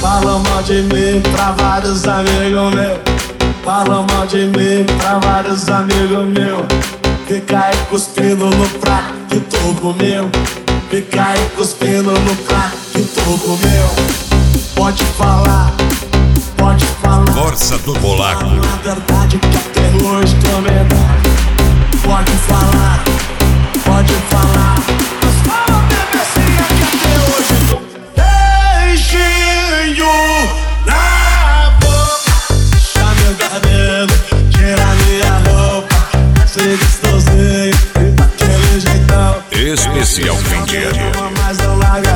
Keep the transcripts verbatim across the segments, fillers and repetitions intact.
Falam mal de mim pra vários amigos meus. Falam mal de mim pra vários amigos meus. Fica aí cuspindo no prato que tu comeu. Fica aí cuspindo no prato que tu comeu. Pode falar, pode falar. Força do Polaco. Na verdade que até hoje tô medalha. Pode falar, pode falar. Mas fala, bebezinha, que até hoje tô beijinho na boca. Puxa meu cabelo, tira minha roupa. Se gostosinho, vem daquele jeitão. Especial fim de ano. Mas não larga.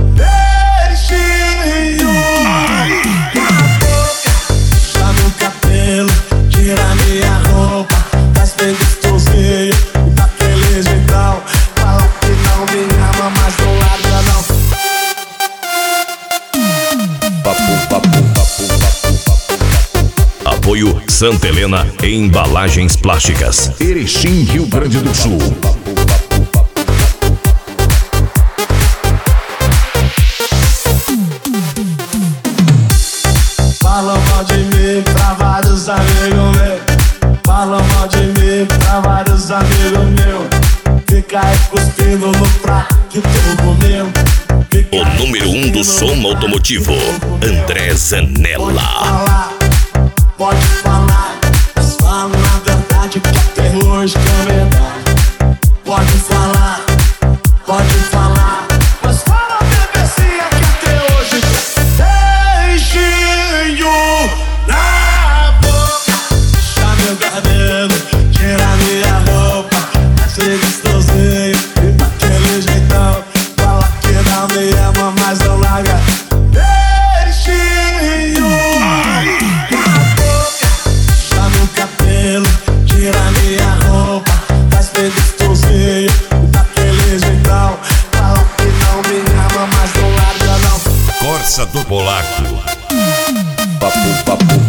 Beijinho na boca. Puxa meu cabelo, tira minha roupa. Mas bem gostosinho, daquele jeitão. Fala que não me ama, mas não larga não. Papo, papo, papo, papo, papo. Apoio Santa Helena Embalagens Plásticas, Erechim, Rio Grande do Sul. Falam mal de mim pra vários amigos meus. Falam mal de mim pra vários amigos meus. Fica aí cuspindo no prato que tu comeu. O número um do som automotivo, André Zanella. Pode falar, pode falar. Mas fala na verdade que até hoje tô medalha. Pode falar, pode falar. Mas fala, bebezinha, que até hoje tô beijinho na boca. Puxa meu cabelo, tira minha roupa. Se gostosinho, e daquele jeitão. Fala que não me ama, mas não larga. Beijinho na boca. Puxa meu cabelo, tira minha roupa. Faz bem gostosinho, e daquele jeitão. Fala que não me ama, mas não larga não. Força do Polaco. Papo, papo.